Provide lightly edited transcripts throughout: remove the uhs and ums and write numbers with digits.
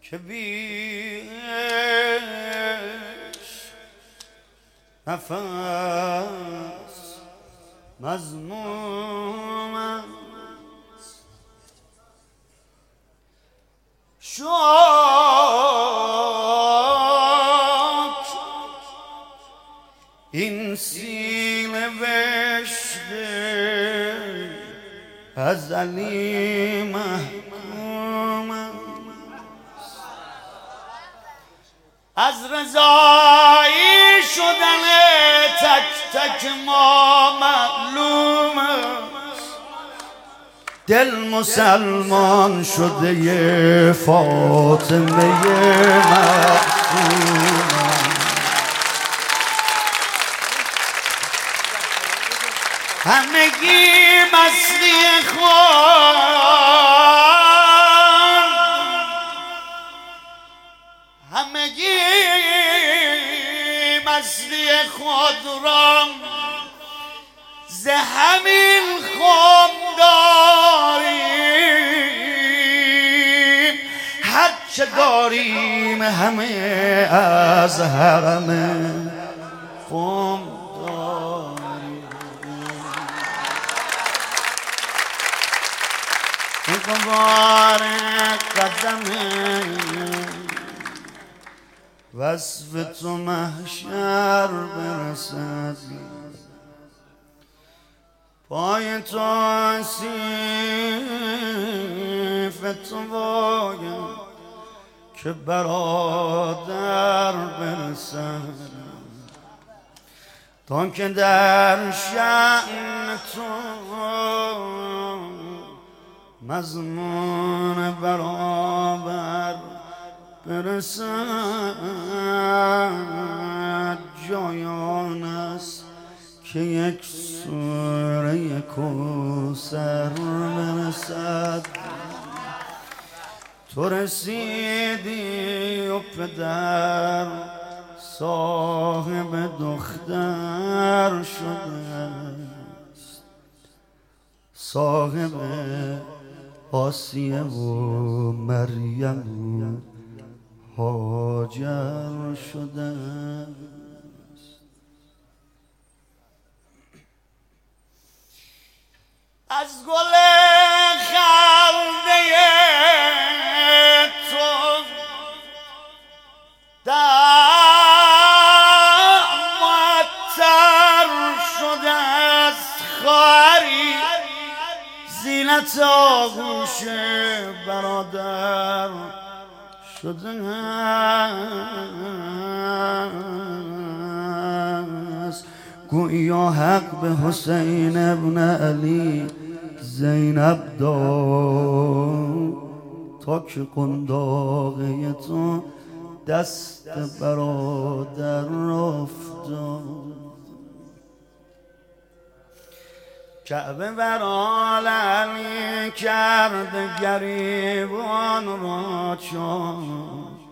که بیش نفس مذموم است. شکر این سینه وشته ازلی محکوم است. از رضایی شدن تک تک ما معلوم است. دل مسلمان شده ی فاطمه معصوم. همگی مستی خود، همگی مستی خود را ز همین خم داریم. هرچه داریم همه از حرم خم داریم. غبار قدم وصف تو محشر برسد، پای تو سیف تو باید که برادر برسد، تا که در شأن تو مضمون برابر برسد. جایان است که یک سوره کوثر برسد. تو رسیدی و پدر صاحب دختر شده است، صاحب آسیه و مریم و هاجر شده است. از گل خنده تو معطر شده است. خواهری زینت آغوش برادر شده است. گویا حق به حسین ابن علی زینب داد، تا که قنداقه تو دست برادر افتاد. کعبه بر عالمی کرد گریبان را چاک،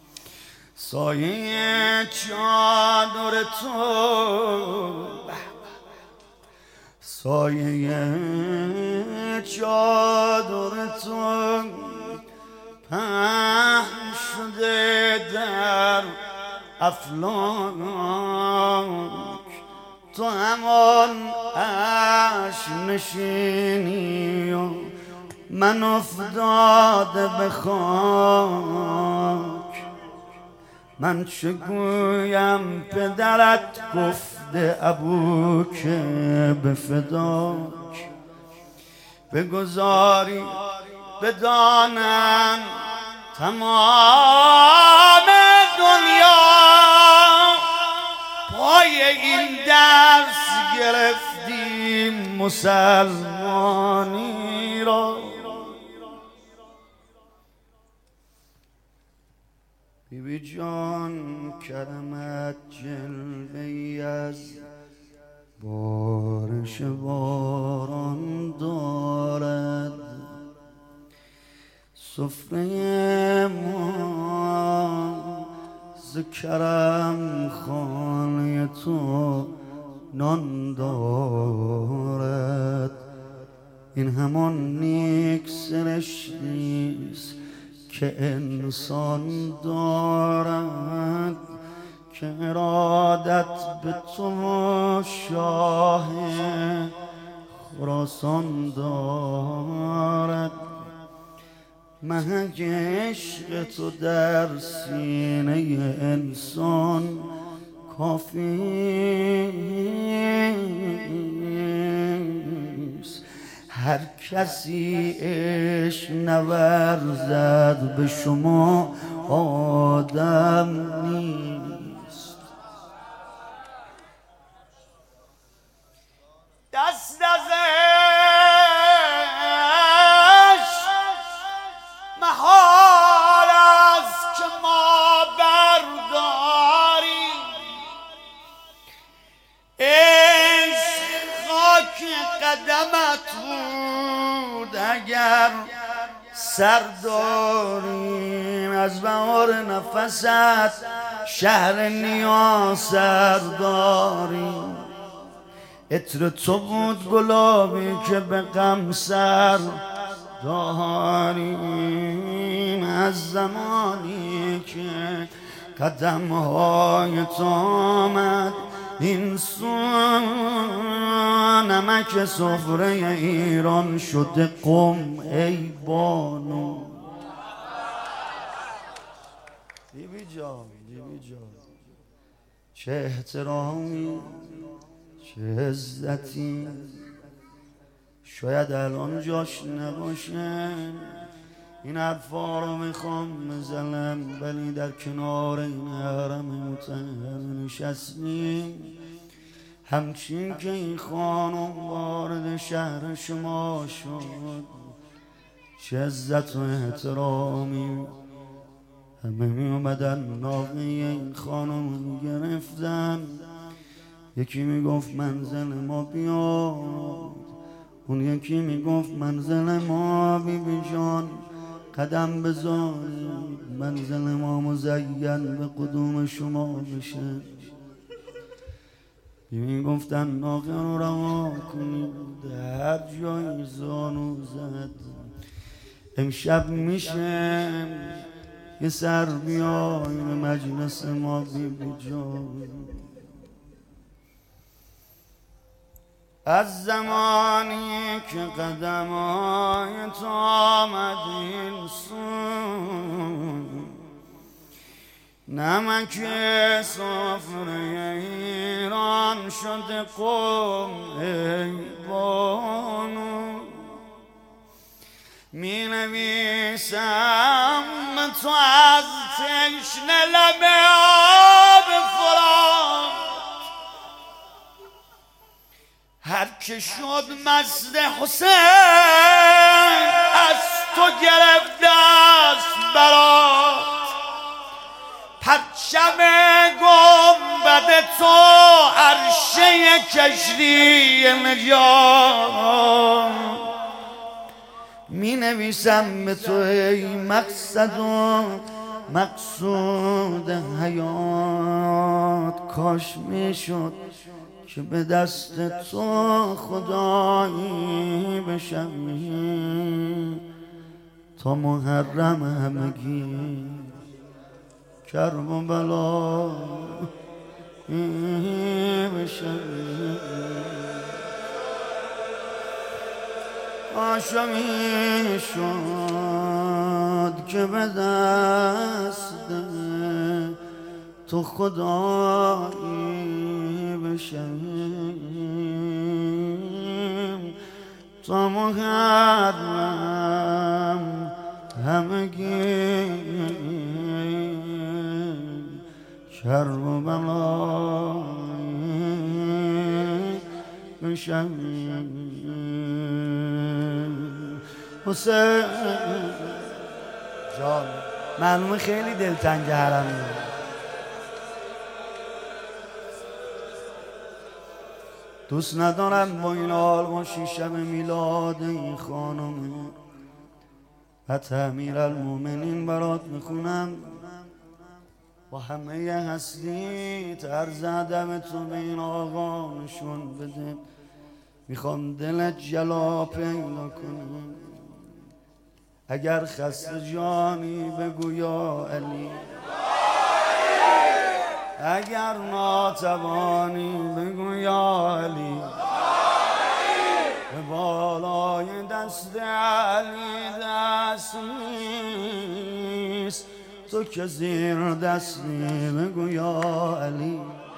سایه چادر تو، سایه چادر تو پهن شده در افلاک. تو همان عرش نشینی و من افتاده به خاک. من چه گویم پدرت گفته ابو که به فداک. بگذاری بدانم تمام دنیا، پای این درس گرفتیم مسلمانی را. بی بی جان کرمت جلوه‌ای از بارش باران دارد. سفره ما ز کرم خانه تو نان دارد. این همان نیک سرشتیست که انسان دارد که ارادت به تو شاه خراسان دارد. محک عشق تو در سینه انسان کافیست. هر کسی عشق نورزد به شما آدم نیست. دست ازش محال است که ما برداریم. عشق خاک قدمت بود اگر سر داریم. از بهار نفست شهر نیاز سر داریم. عطر تو بود گلابی که به غم سر داریم. از زمانی که قدم‌های تو آمد این سو، نمک سفره ایران شده قم ای بانو. بیبی جان چه احترامی چه عزتی، شاید الان جاش نباشه این حرفا رو میخوام بزنم، ولی در کنار این حرم مطهر نشستیم. همچین که این خانم وارد شهر شما شد چه عزت و احترامی. همه می اومدن ناقه این خانم میگرفتن. یکی میگفت منزل ما بیاد، اون یکی میگفت منزل ما بیبی جان قدم بذارید، منزل ما مزین به قدوم شما بشه. میگفتن ناقه رو رها کنید، هر جایی زانو زد. امشب میشه یه سر بیای به مجلس ما بیبی جان. از زمانی که قدم‌های تو آمد این سو، نمک سفره ایران شده قم ای بانو. می نویسم تو از تشنه لب آب فرات، هر که شد مست حسین از تو گرفته است برات. پرچم گنبد تو عرشه کشتی نجات. می نویسم به تو ای مقصد و مقصود حیات، کاش می شد که به دست تو خدایی بشم تا محرم همگی کرب و بلا بشم. آشا می شد که به دست تو خدایی بشم تا محرم همگی کرب و بلا بشم. حسین جان معلومه خیلی دلتنگ حرمی. دوست ندارم با این حال باشی شب میلاد این خانم. حتی امیرالمومنین برات میخونم با همه هستی طرز ادب تو به این آقا نشون بده. میخوام دلت جلا پیدا کنم. اگر خسته جانی بگو یا علی، اگر ناتوانی بگو یا علی، به بالای دست علی دست نیست، تو که زیر دستی بگو یا علی.